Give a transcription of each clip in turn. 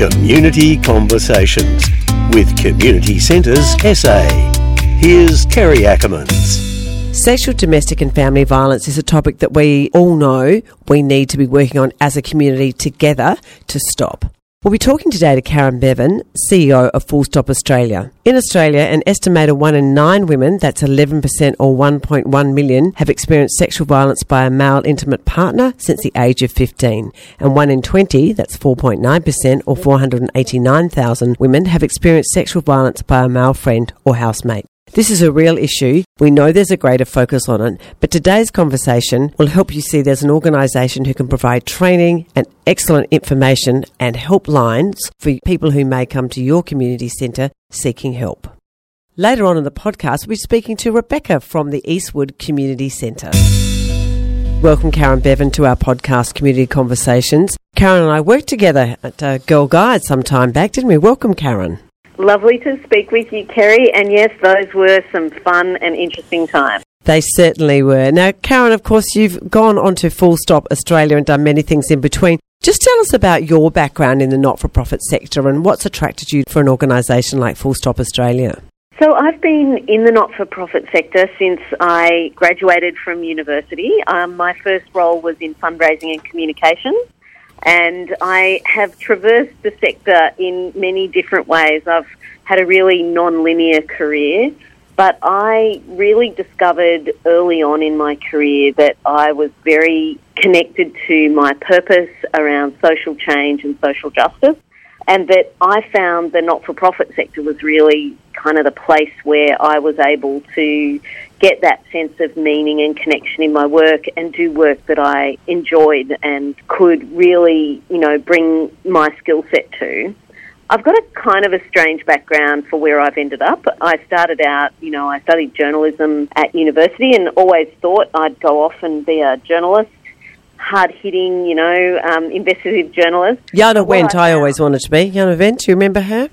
Community Conversations with Community Centres SA. Here's Kerry Ackermans. Sexual, domestic and family violence is a topic that we all know we need to be working on as a community together to stop. We'll be talking today to Karen Bevan, CEO of Full Stop Australia. In Australia, an estimated 1 in 9 women, that's 11% or 1.1 million, have experienced sexual violence by a male intimate partner since the age of 15. And 1 in 20, that's 4.9% or 489,000 women, have experienced sexual violence by a male friend or housemate. This is a real issue. We know there's a greater focus on it, but today's conversation will help you see there's an organisation who can provide training and excellent information and helplines for people who may come to your community centre seeking help. Later on in the podcast, we'll be speaking to Rebecca from the Eastwood Community Centre. Welcome, Karen Bevan, to our podcast, Community Conversations. Karen and I worked together at Girl Guide some time back, didn't we? Welcome, Karen. Lovely to speak with you, Kerry, and yes, those were some fun and interesting times. They certainly were. Now, Karen, of course, you've gone on to Full Stop Australia and done many things in between. Just tell us about your background in the not-for-profit sector and what's attracted you for an organisation like Full Stop Australia. So I've been in the not-for-profit sector since I graduated from university. My first role was in fundraising and communications. And I have traversed the sector in many different ways. I've had a really non-linear career, but I really discovered early on in my career that I was very connected to my purpose around social change and social justice, and that I found the not-for-profit sector was really kind of the place where I was able to get that sense of meaning and connection in my work and do work that I enjoyed and could really, bring my skill set to. I've got a kind of a strange background for where I've ended up. I started out, I studied journalism at university and always thought I'd go off and be a journalist, hard-hitting, investigative journalist. Jana Wendt, I always wanted to be. Jana Wendt, do you remember her?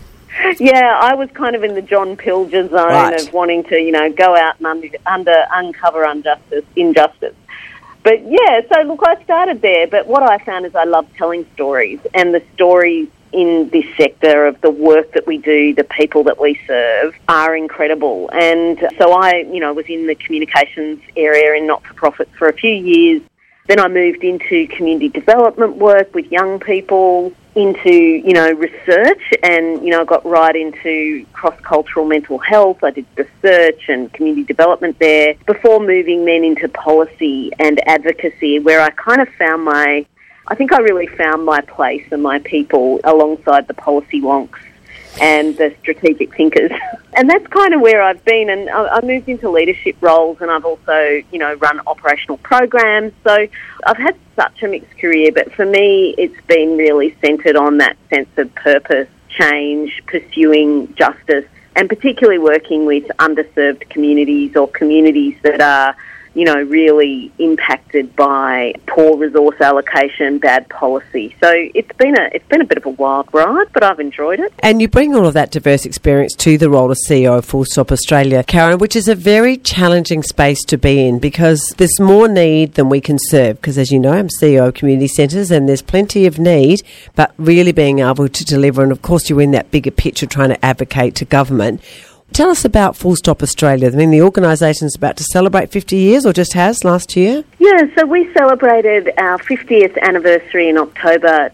Yeah, I was kind of in the John Pilger zone of wanting to, go out and uncover injustice. But yeah, so look, I started there, but what I found is I love telling stories, and the stories in this sector of the work that we do, the people that we serve, are incredible. And so I, was in the communications area in not-for-profits for a few years. Then I moved into community development work with young people, into, research, and, I got right into cross-cultural mental health. I did research and community development there before moving then into policy and advocacy, where I kind of found I really found my place and my people alongside the policy wonks and the strategic thinkers. And that's kind of where I've been. And I moved into leadership roles, and I've also, run operational programs. So I've had such a mixed career, but for me, it's been really centred on that sense of purpose, change, pursuing justice, and particularly working with underserved communities or communities that are, really impacted by poor resource allocation, bad policy. So it's been a bit of a wild ride, but I've enjoyed it. And you bring all of that diverse experience to the role of CEO of Full Stop Australia, Karen, which is a very challenging space to be in because there's more need than we can serve. Because as you know, I'm CEO of Community Centres and there's plenty of need, but really being able to deliver. And of course, you're in that bigger picture trying to advocate to government. Tell us about Full Stop Australia. I mean, the organisation is about to celebrate 50 years, or just has last year? Yeah, so we celebrated our 50th anniversary in October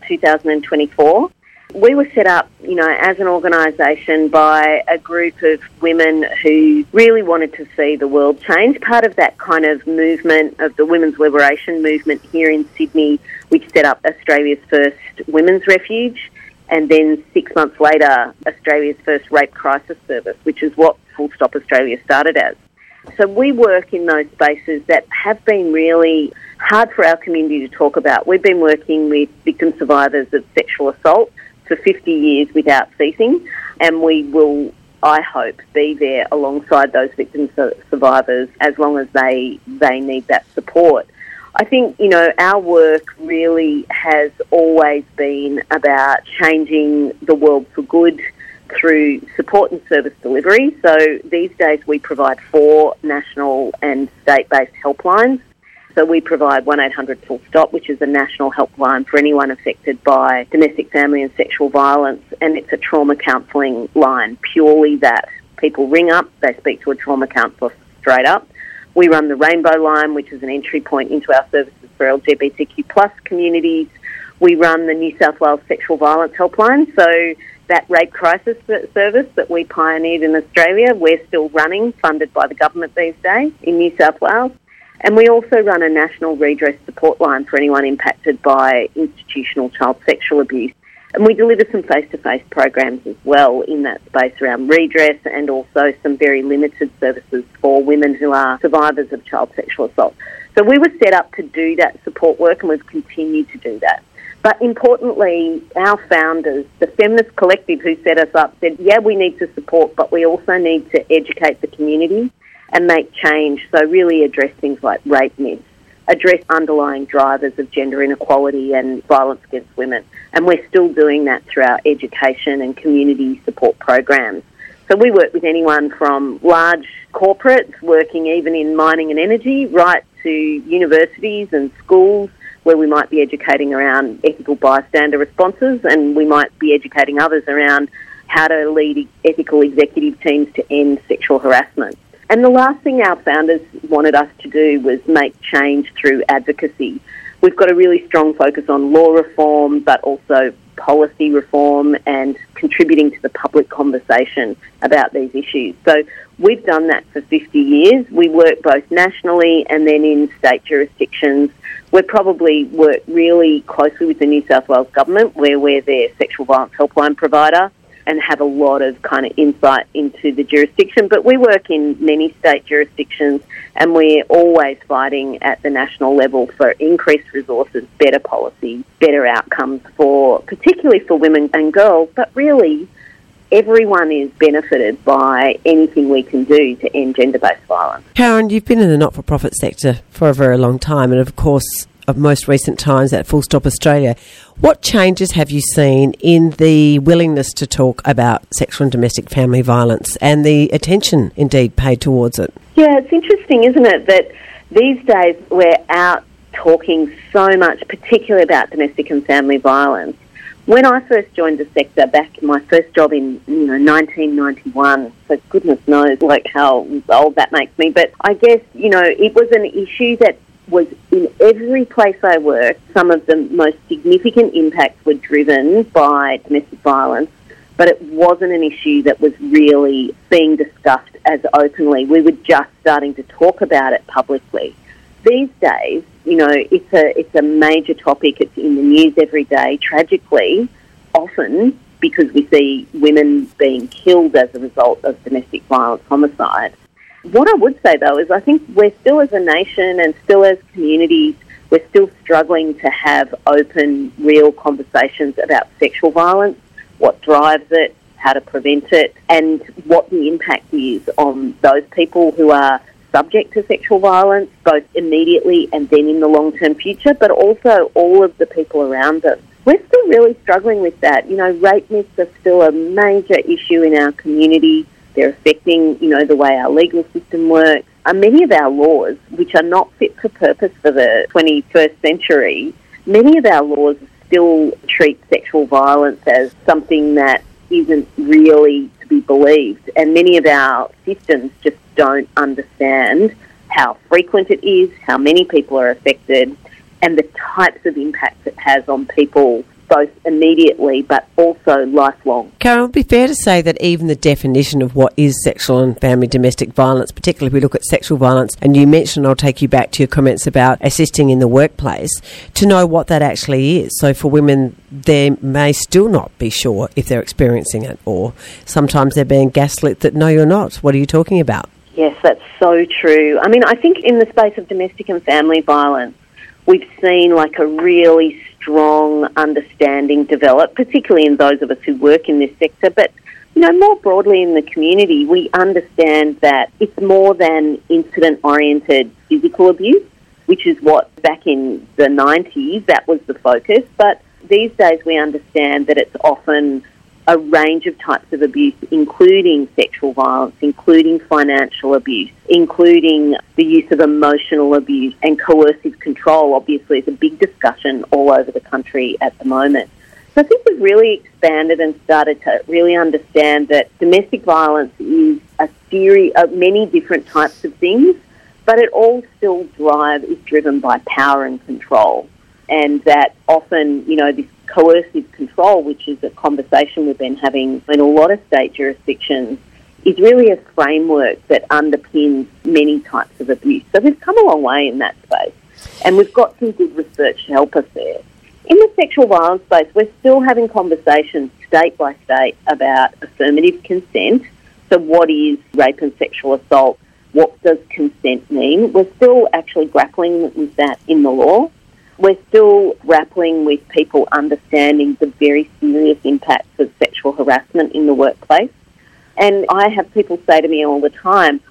2024. We were set up, as an organisation by a group of women who really wanted to see the world change. Part of that kind of movement of the women's liberation movement here in Sydney, we set up Australia's first women's refuge. And then 6 months later, Australia's first rape crisis service, which is what Full Stop Australia started as. So we work in those spaces that have been really hard for our community to talk about. We've been working with victim survivors of sexual assault for 50 years without ceasing, and we will, I hope, be there alongside those victim survivors as long as they need that support. I think, our work really has always been about changing the world for good through support and service delivery. So these days we provide 4 national and state-based helplines So we provide 1800 Full Stop, which is a national helpline for anyone affected by domestic, family and sexual violence, and it's a trauma counselling line, purely that people ring up, they speak to a trauma counsellor straight up. We run the Rainbow Line, which is an entry point into our services for LGBTQ plus communities. We run the New South Wales Sexual Violence Helpline, so that rape crisis service that we pioneered in Australia, we're still running, funded by the government these days in New South Wales. And we also run a national redress support line for anyone impacted by institutional child sexual abuse. And we deliver some face-to-face programs as well in that space around redress, and also some very limited services for women who are survivors of child sexual assault. So we were set up to do that support work, and we've continued to do that. But importantly, our founders, the feminist collective who set us up, said, yeah, we need to support, but we also need to educate the community and make change. So really address things like rape myths, address underlying drivers of gender inequality and violence against women. And we're still doing that through our education and community support programs. So we work with anyone from large corporates working even in mining and energy, right to universities and schools, where we might be educating around ethical bystander responses, and we might be educating others around how to lead ethical executive teams to end sexual harassment. And the last thing our founders wanted us to do was make change through advocacy. We've got a really strong focus on law reform, but also policy reform and contributing to the public conversation about these issues. So we've done that for 50 years. We work both nationally and then in state jurisdictions. We probably work really closely with the New South Wales government, where we're their sexual violence helpline provider, and have a lot of kind of insight into the jurisdiction. But we work in many state jurisdictions, and we're always fighting at the national level for increased resources, better policy, better outcomes for, particularly for women and girls, but really everyone is benefited by anything we can do to end gender-based violence. Karen, you've been in the not-for-profit sector for a very long time, and of course, of most recent times at Full Stop Australia. What changes have you seen in the willingness to talk about sexual and domestic family violence and the attention, indeed, paid towards it? Yeah, it's interesting, isn't it, that these days we're out talking so much, particularly about domestic and family violence. When I first joined the sector back in my first job in 1991, so goodness knows like how old that makes me, but I guess, it was an issue that was in every place I worked. Some of the most significant impacts were driven by domestic violence, but it wasn't an issue that was really being discussed as openly. We were just starting to talk about it publicly. These days, it's a major topic. It's in the news every day, tragically, often because we see women being killed as a result of domestic violence, homicide. What I would say, though, is I think we're still as a nation and still as communities, we're still struggling to have open, real conversations about sexual violence, what drives it, how to prevent it, and what the impact is on those people who are subject to sexual violence, both immediately and then in the long-term future, but also all of the people around them. We're still really struggling with that. Rape myths are still a major issue in our community. They're affecting, the way our legal system works. Many of our laws, which are not fit for purpose for the 21st century, many of our laws still treat sexual violence as something that isn't really to be believed. And many of our systems just don't understand how frequent it is, how many people are affected, and the types of impacts it has on people both immediately but also lifelong. Karen, it would be fair to say that even the definition of what is sexual and family domestic violence, particularly if we look at sexual violence, and you mentioned, I'll take you back to your comments about assisting in the workplace, to know what that actually is. So for women, they may still not be sure if they're experiencing it, or sometimes they're being gaslit that, no, you're not. What are you talking about? Yes, that's so true. I think in the space of domestic and family violence, we've seen like a really strong understanding develop, particularly in those of us who work in this sector. But, more broadly in the community, we understand that it's more than incident-oriented physical abuse, which is what back in the 90s, that was the focus. But these days we understand that it's often a range of types of abuse, including sexual violence, including financial abuse, including the use of emotional abuse and coercive control. Obviously, it's a big discussion all over the country at the moment. So I think we've really expanded and started to really understand that domestic violence is a series of many different types of things, but it all still is driven by power and control. And that often, this coercive control, which is a conversation we've been having in a lot of state jurisdictions, is really a framework that underpins many types of abuse. So we've come a long way in that space, and we've got some good research to help us there. In the sexual violence space, we're still having conversations state by state about affirmative consent. So what is rape and sexual assault? What does consent mean? We're still actually grappling with that in the law. We're still grappling with people understanding the very serious impacts of sexual harassment in the workplace. And I have people say to me all the time,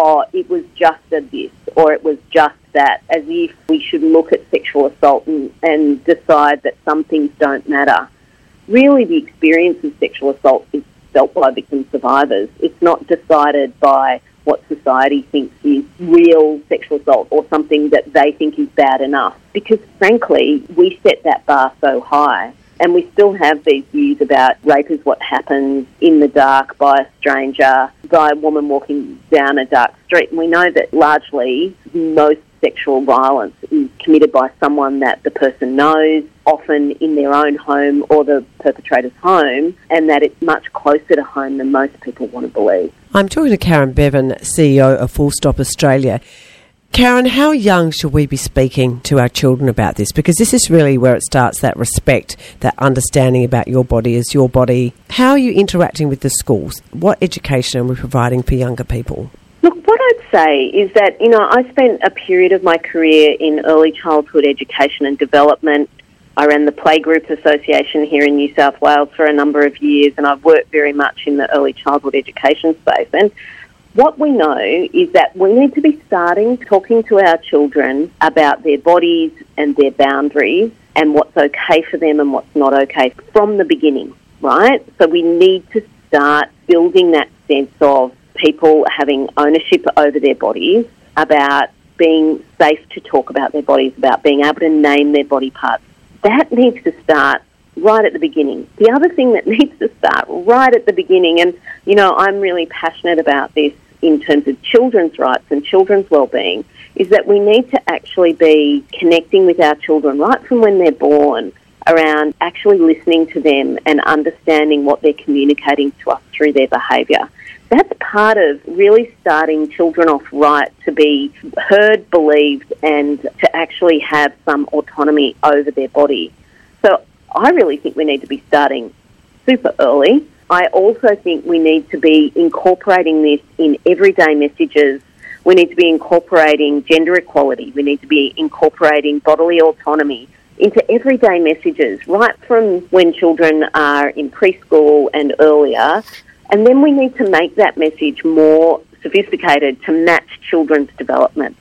it was just a this, or it was just that, as if we should look at sexual assault and decide that some things don't matter. Really, the experience of sexual assault is felt by victim survivors. It's not decided by what society thinks is real sexual assault or something that they think is bad enough. Because, frankly, we set that bar so high, and we still have these views about rape is what happens in the dark by a stranger, by a woman walking down a dark street. And we know that largely most sexual violence is committed by someone that the person knows, often in their own home or the perpetrator's home, and that it's much closer to home than most people want to believe. I'm talking to Karen Bevan, CEO of Full Stop Australia. Karen, how young should we be speaking to our children about this? Because this is really where it starts, that respect, that understanding about your body as your body. How are you interacting with the schools? What education are we providing for younger people? Look, what I'd say is that, I spent a period of my career in early childhood education and development. I ran the Playgroup Association here in New South Wales for a number of years, and I've worked very much in the early childhood education space. And what we know is that we need to be talking to our children about their bodies and their boundaries and what's okay for them and what's not okay from the beginning, right? So we need to start building that sense of people having ownership over their bodies, about being safe to talk about their bodies, about being able to name their body parts. That needs to start right at the beginning. The other thing that needs to start right at the beginning, and, I'm really passionate about this in terms of children's rights and children's well-being, is that we need to actually be connecting with our children right from when they're born around actually listening to them and understanding what they're communicating to us through their behaviour. That's part of really starting children off right to be heard, believed, and to actually have some autonomy over their body. So I really think we need to be starting super early. I also think we need to be incorporating this in everyday messages. We need to be incorporating gender equality. We need to be incorporating bodily autonomy into everyday messages, right from when children are in preschool and earlier. And then we need to make that message more sophisticated to match children's development.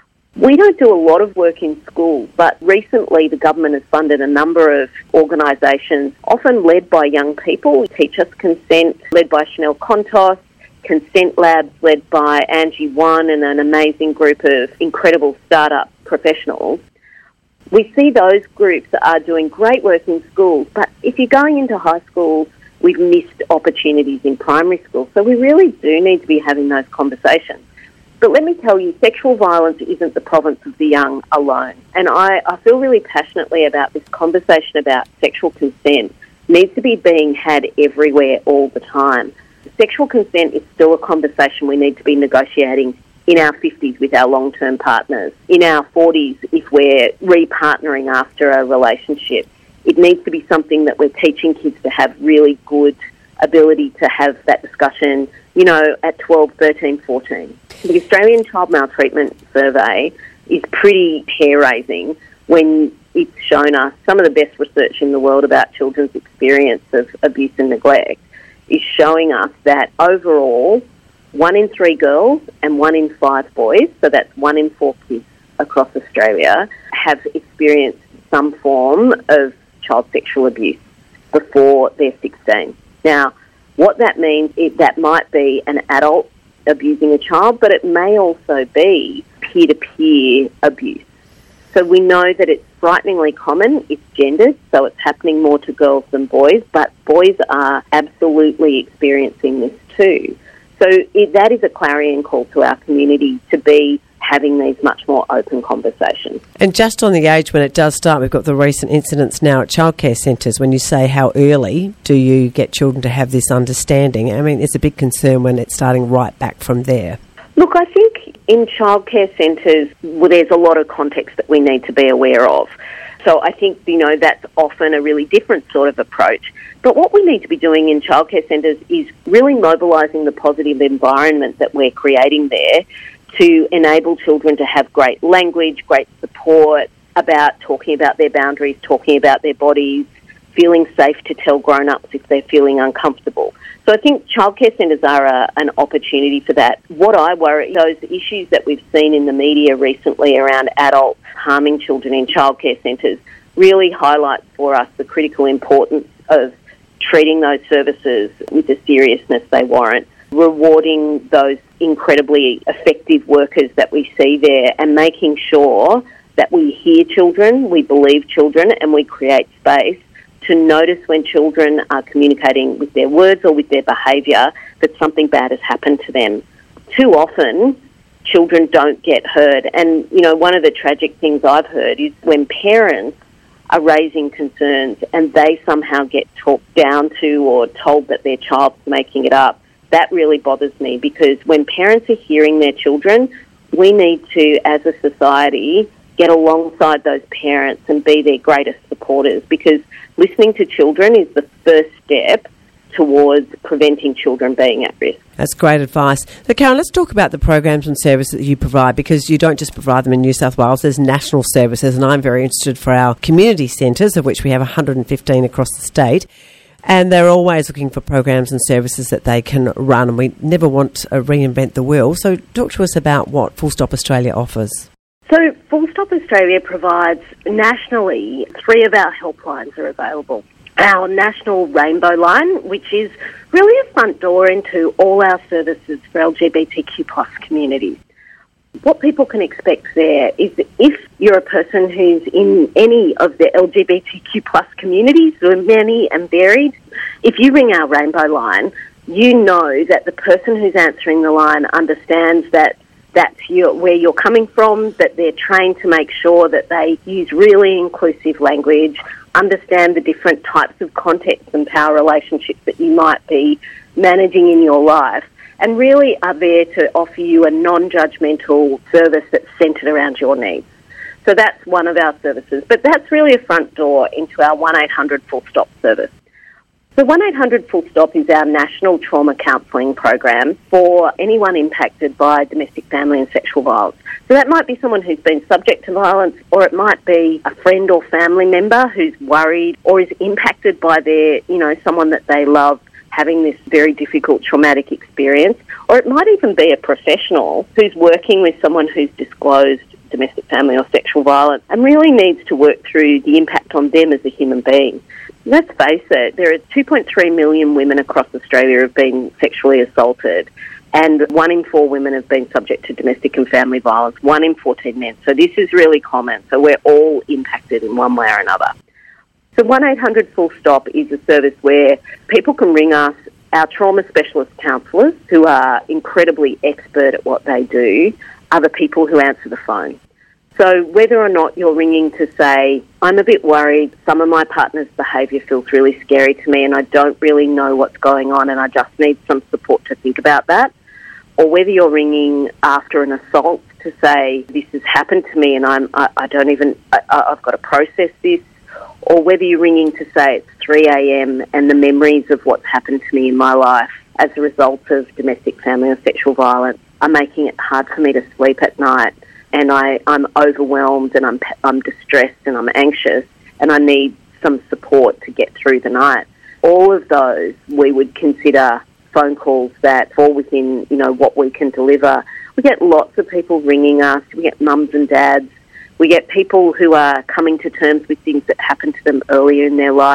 We don't do a lot of work in schools, but recently the government has funded a number of organisations, often led by young people. Teach Us Consent, led by Chanel Contos, Consent Labs, led by Angie One and an amazing group of incredible startup professionals. We see those groups are doing great work in schools, but if you're going into high schools, we've missed opportunities in primary school. So we really do need to be having those conversations. But let me tell you, sexual violence isn't the province of the young alone. And I feel really passionately about this conversation about sexual consent needs to be being had everywhere all the time. Sexual consent is still a conversation we need to be negotiating in our 50s with our long-term partners, in our 40s if we're re-partnering after a relationship. It needs to be something that we're teaching kids to have really good ability to have that discussion, at 12, 13, 14. The Australian Child Maltreatment Survey is pretty hair-raising when it's shown us some of the best research in the world about children's experience of abuse and neglect is showing us that overall 1 in 3 girls and 1 in 5 boys, so that's 1 in 4 kids across Australia, have experienced some form of child sexual abuse before they're 16. Now, what that means is that might be an adult abusing a child, but it may also be peer-to-peer abuse. So we know that it's frighteningly common, it's gendered, so it's happening more to girls than boys, but boys are absolutely experiencing this too. So that is a clarion call to our community to be having these much more open conversations. And just on the age when it does start, we've got the recent incidents now at childcare centres. When you say how early do you get children to have this understanding, I mean, it's a big concern when it's starting right back from there. Look, I think in childcare centres, there's a lot of context that we need to be aware of. So I think, that's often a really different sort of approach. But what we need to be doing in childcare centres is really mobilising the positive environment that we're creating there to enable children to have great language, great support about talking about their boundaries, talking about their bodies, feeling safe to tell grown-ups if they're feeling uncomfortable. So I think childcare centres are an opportunity for that. What I worry, those issues that we've seen in the media recently around adults harming children in childcare centres really highlights for us the critical importance of treating those services with the seriousness they warrant, rewarding those incredibly effective workers that we see there and making sure that we hear children, we believe children, and we create space to notice when children are communicating with their words or with their behaviour that something bad has happened to them. Too often, children don't get heard. And, one of the tragic things I've heard is when parents are raising concerns and they somehow get talked down to or told that their child's making it up. That really bothers me, because when parents are hearing their children, we need to, as a society, get alongside those parents and be their greatest supporters, because listening to children is the first step towards preventing children being at risk. That's great advice. So, Karen, let's talk about the programs and services that you provide, because you don't just provide them in New South Wales, there's national services, and I'm very interested for our community centres, of which we have 115 across the state. And they're always looking for programs and services that they can run, and we never want to reinvent the wheel. So talk to us about what Full Stop Australia offers. So Full Stop Australia provides nationally 3 of our helplines are available. Our national Rainbow line, which is really a front door into all our services for LGBTQ plus communities. What people can expect there is that if you're a person who's in any of the LGBTQ plus communities, there are many and varied, if you ring our Rainbow line, you know that the person who's answering the line understands that that's where you're coming from, that they're trained to make sure that they use really inclusive language, understand the different types of contexts and power relationships that you might be managing in your life, and really are there to offer you a non-judgmental service that's centred around your needs. So that's one of our services, but that's really a front door into our 1-800 Full Stop service. The 1-800 Full Stop is our national trauma counselling program for anyone impacted by domestic, family and sexual violence. So that might be someone who's been subject to violence, or it might be a friend or family member who's worried or is impacted by their, someone that they love having this very difficult traumatic experience, or it might even be a professional who's working with someone who's disclosed domestic, family or sexual violence and really needs to work through the impact on them as a human being. Let's face it, there are 2.3 million women across Australia who have been sexually assaulted, and 1 in 4 women have been subject to domestic and family violence, 1 in 14 men. So this is really common. So we're all impacted in one way or another. So 1-800 Full Stop is a service where people can ring us. Our trauma specialist counsellors, who are incredibly expert at what they do, are the people who answer the phone. So whether or not you're ringing to say, I'm a bit worried, some of my partner's behaviour feels really scary to me and I don't really know what's going on and I just need some support to think about that, or whether you're ringing after an assault to say, this has happened to me and I've got to process this, or whether you're ringing to say it's 3 a.m. and the memories of what's happened to me in my life as a result of domestic, family or sexual violence are making it hard for me to sleep at night, and I'm overwhelmed and I'm distressed and I'm anxious and I need some support to get through the night. All of those we would consider phone calls that fall within, what we can deliver. We get lots of people ringing us. We get mums and dads. We get people who are coming to terms with things that happened to them earlier in their life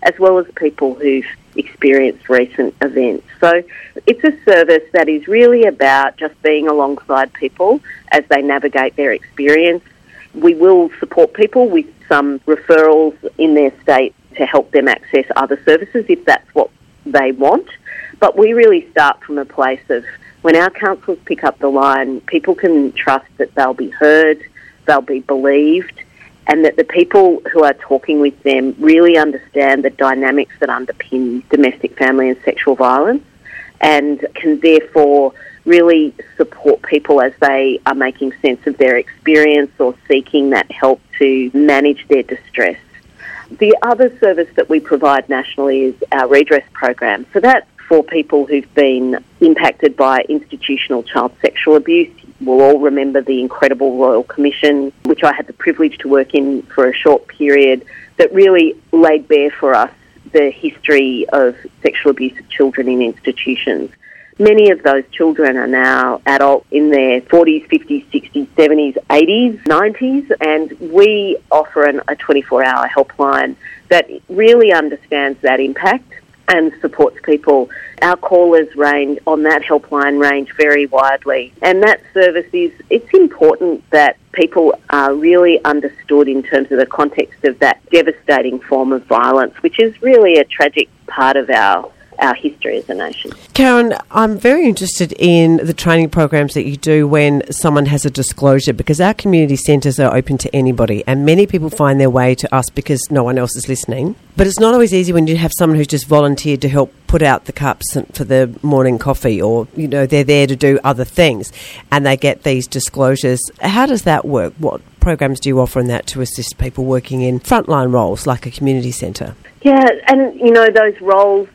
as well as people who've experienced recent events. So it's a service that is really about just being alongside people as they navigate their experience. We will support people with some referrals in their state to help them access other services if that's what they want. But we really start from a place of when our counsellors pick up the line, people can trust that they'll be heard, they'll be believed, and that the people who are talking with them really understand the dynamics that underpin domestic, family and sexual violence, and can therefore really support people as they are making sense of their experience or seeking that help to manage their distress. The other service that we provide nationally is our redress program. So that's for people who've been impacted by institutional child sexual abuse. We'll all remember the incredible Royal Commission, which I had the privilege to work in for a short period, that really laid bare for us the history of sexual abuse of children in institutions. Many of those children are now adult in their 40s, 50s, 60s, 70s, 80s, 90s, and we offer a 24-hour helpline that really understands that impact and supports people. Our callers range on that helpline range very widely, and that service it's important that people are really understood in terms of the context of that devastating form of violence, which is really a tragic part of our history as a nation. Karen, I'm very interested in the training programs that you do when someone has a disclosure, because our community centres are open to anybody and many people find their way to us because no one else is listening. But it's not always easy when you have someone who's just volunteered to help put out the cups for the morning coffee, or, they're there to do other things and they get these disclosures. How does that work? What programs do you offer in that to assist people working in frontline roles like a community centre? Yeah, and those roles,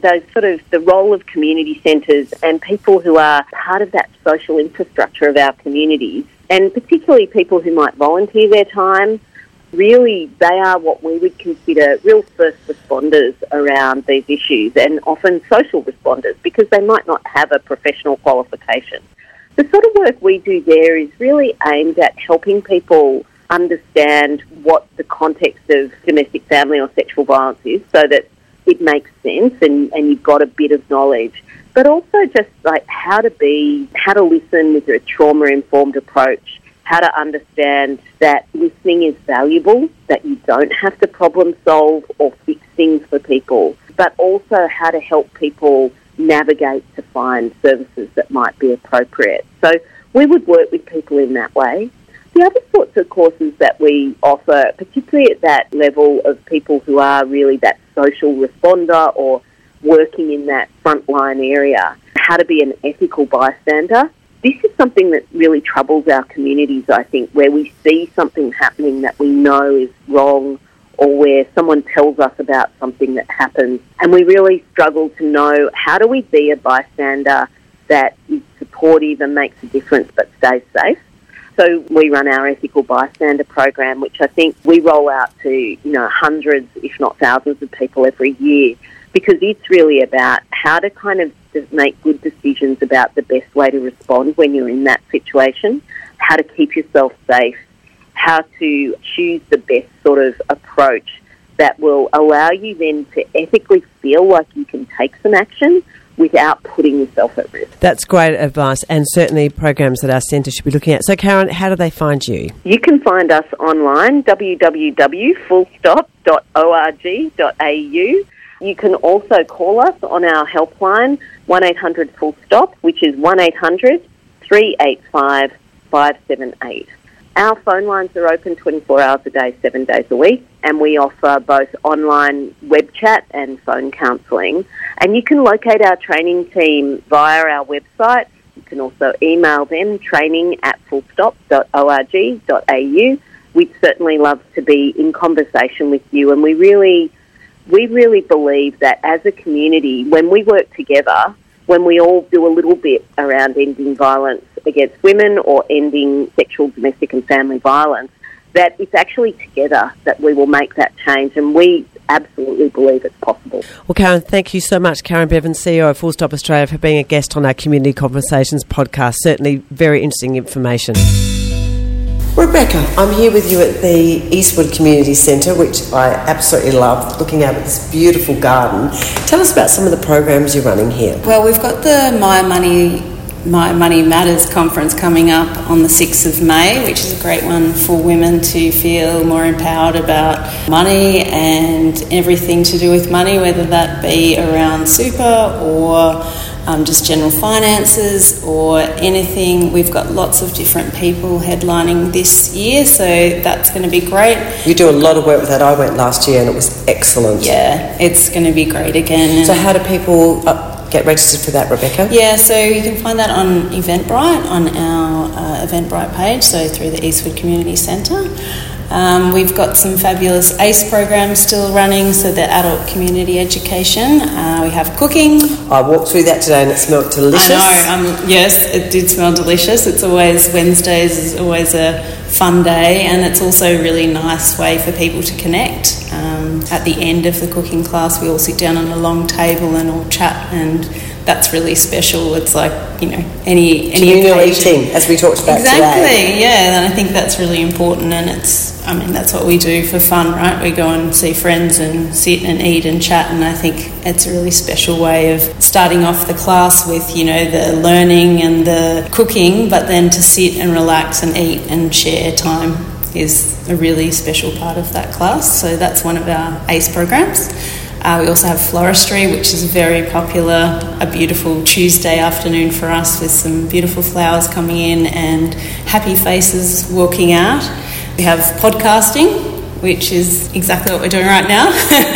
the role of community centres and people who are part of that social infrastructure of our communities, and particularly people who might volunteer their time, really they are what we would consider real first responders around these issues, and often social responders because they might not have a professional qualification. The sort of work we do there is really aimed at helping people understand what the context of domestic, family or sexual violence is so that it makes sense and you've got a bit of knowledge, but also just like how to listen with a trauma-informed approach, how to understand that listening is valuable, that you don't have to problem solve or fix things for people, but also how to help people navigate to find services that might be appropriate. So we would work with people in that way. The other sorts of courses that we offer, particularly at that level of people who are really that social responder or working in that frontline area, how to be an ethical bystander. This is something that really troubles our communities, I think, where we see something happening that we know is wrong, or where someone tells us about something that happens, and we really struggle to know how do we be a bystander that is supportive and makes a difference but stays safe. So we run our Ethical Bystander program, which I think we roll out to, hundreds, if not thousands of people every year, because it's really about how to kind of make good decisions about the best way to respond when you're in that situation, how to keep yourself safe, how to choose the best sort of approach that will allow you then to ethically feel like you can take some action without putting yourself at risk. That's great advice, and certainly programs that our centre should be looking at. So, Karen, how do they find you? You can find us online, www.fullstop.org.au. You can also call us on our helpline, 1-800-FULL-STOP, which is 1-800-385-578. Our phone lines are open 24 hours a day, 7 days a week, and we offer both online web chat and phone counselling. And you can locate our training team via our website. You can also email them, training@fullstop.org.au. We'd certainly love to be in conversation with you, and we really believe that as a community, when we work together, when we all do a little bit around ending violence against women or ending sexual, domestic and family violence, that it's actually together that we will make that change, and we absolutely believe it's possible. Well, Karen, thank you so much, Karen Bevan, CEO of Full Stop Australia, for being a guest on our Community Conversations podcast. Certainly very interesting information. Rebecca, I'm here with you at the Eastwood Community Centre, which I absolutely love, looking out at this beautiful garden. Tell us about some of the programs you're running here. Well, we've got the My Money Matters conference coming up on the 6th of May, which is a great one for women to feel more empowered about money and everything to do with money, whether that be around super or just general finances or anything. We've got lots of different people headlining this year, so that's going to be great. You do a lot of work with that. I went last year and it was excellent. Yeah, it's going to be great again. So how do people get registered for that, Rebecca? Yeah, so you can find that on Eventbrite, on our Eventbrite page, so through the Eastwood Community Centre. We've got some fabulous ACE programs still running, so the adult community education. We have cooking. I walked through that today and it smelled delicious. I know, yes, it did smell delicious. It's always, Wednesdays is always a fun day, and it's also a really nice way for people to connect. At the end of the cooking class, we all sit down on a long table and all chat, and that's really special. It's like, any communal eating, as we talked about today. Exactly, yeah, and I think that's really important, and that's what we do for fun, right? We go and see friends and sit and eat and chat, and I think it's a really special way of starting off the class with, the learning and the cooking, but then to sit and relax and eat and share time is a really special part of that class. So that's one of our ACE programs. We also have floristry, which is very popular, a beautiful Tuesday afternoon for us with some beautiful flowers coming in and happy faces walking out. We have podcasting, which is exactly what we're doing right now.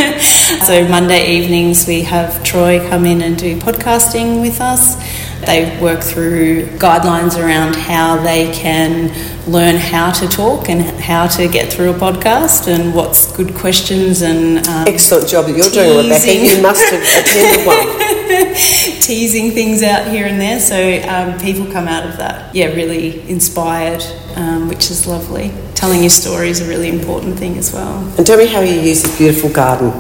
So Monday evenings we have Troy come in and do podcasting with us. They work through guidelines around how they can learn how to talk and how to get through a podcast and what's good questions and... Excellent job that you're doing, Rebecca. You must have attended one. Teasing things out here and there. So people come out of that, really inspired, which is lovely. Telling your story is a really important thing as well. And tell me how you use this beautiful garden.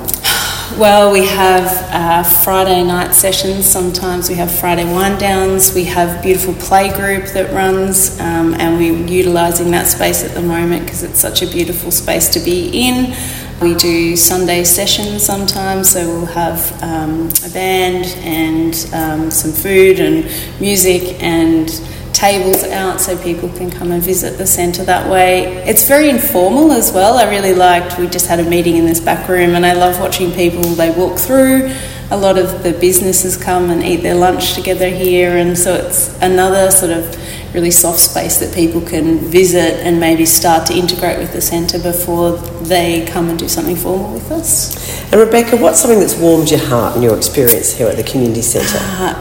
Well, we have Friday night sessions. Sometimes we have Friday wind downs. We have a beautiful play group that runs, and we're utilising that space at the moment because it's such a beautiful space to be in. We do Sunday sessions sometimes, so we'll have a band and some food and music and tables out so people can come and visit the centre that way. It's very informal as well. I really liked, we just had a meeting in this back room, and I love watching people, they walk through. A lot of the businesses come and eat their lunch together here, and so it's another sort of really soft space that people can visit and maybe start to integrate with the centre before they come and do something formal with us. And Rebecca, what's something that's warmed your heart in your experience here at the community centre?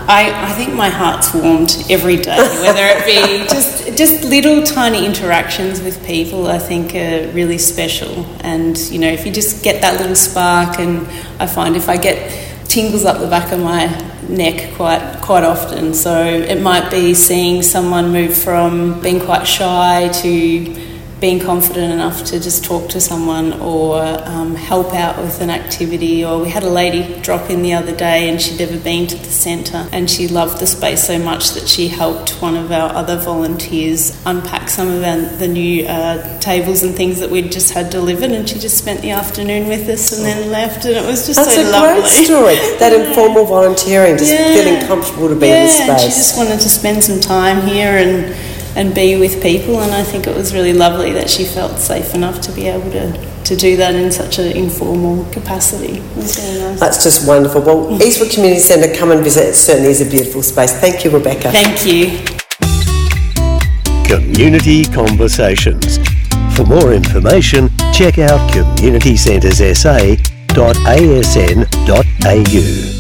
I think my heart's warmed every day, whether it be just little tiny interactions with people, I think are really special. And, if you just get that little spark, and I find if I get tingles up the back of my neck quite often. So it might be seeing someone move from being quite shy to being confident enough to just talk to someone or help out with an activity. Or we had a lady drop in the other day and she'd never been to the centre, and she loved the space so much that she helped one of our other volunteers unpack some of the new tables and things that we'd just had delivered, and she just spent the afternoon with us and then left, and it was just so lovely. That's a great story, that informal volunteering, just feeling comfortable to be in the space. And she just wanted to spend some time here and be with people, and I think it was really lovely that she felt safe enough to be able to do that in such an informal capacity. It was really nice. That's just wonderful. Well, Eastwood Community Centre, come and visit. It certainly is a beautiful space. Thank you, Rebecca. Thank you. Community Conversations. For more information, check out communitycenterssa.asn.au.